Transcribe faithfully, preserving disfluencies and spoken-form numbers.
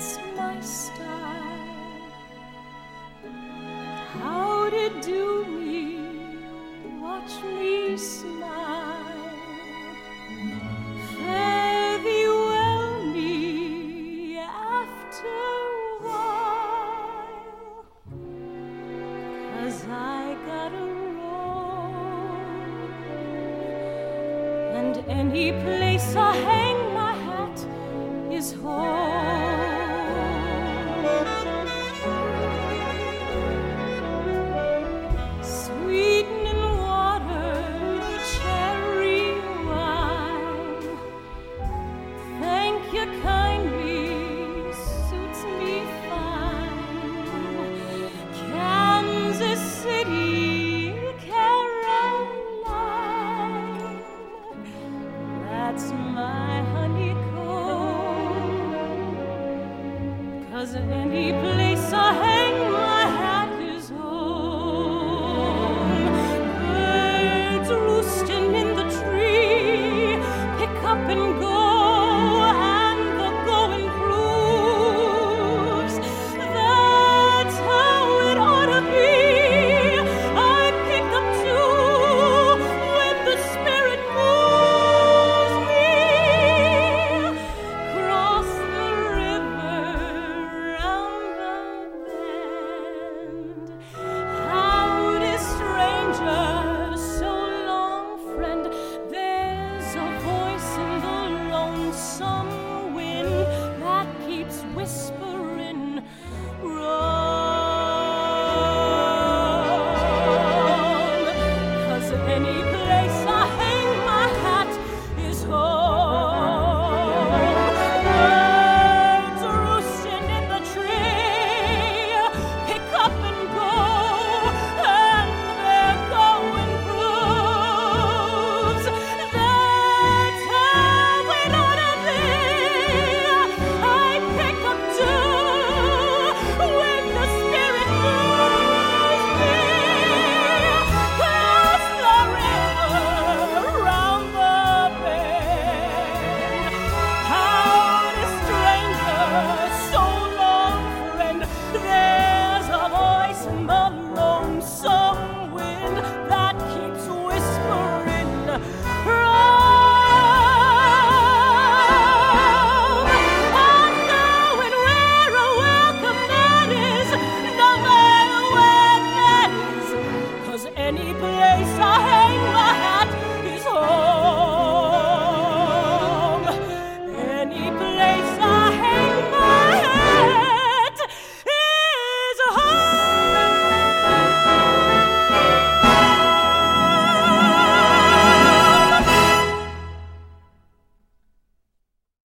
that's my style. How to do me, watch me smile, fare thee well me after a while, 'cause I gotta roam, and any place I hang my hat is home. Sweetening water, cherry wine, thank you kindly, suits me fine. Kansas City, Caroline, that's my honeycomb, 'cause any place I hang my hat is home. Birds roosting in the tree, pick up and go, and the going proves that's how it ought to be. I pick up too when the Spirit moves me. Cross the river, round the bend. Howdy, stranger, so long, friend. There's a voice in the lonesome wind that keeps whispering, run, 'cause any place I hang my hat is home. Birds roosting in the tree, pick up and go, and their going proves that's how it ought to be. I pick up too when the Spirit moves me. Cross the river, round the bend. Howdy, stranger, so long, friend. There's a voice in the lonesome wind that keeps whispering, run. I'm going where a welcome man is, no matter where that is, 'cause any place I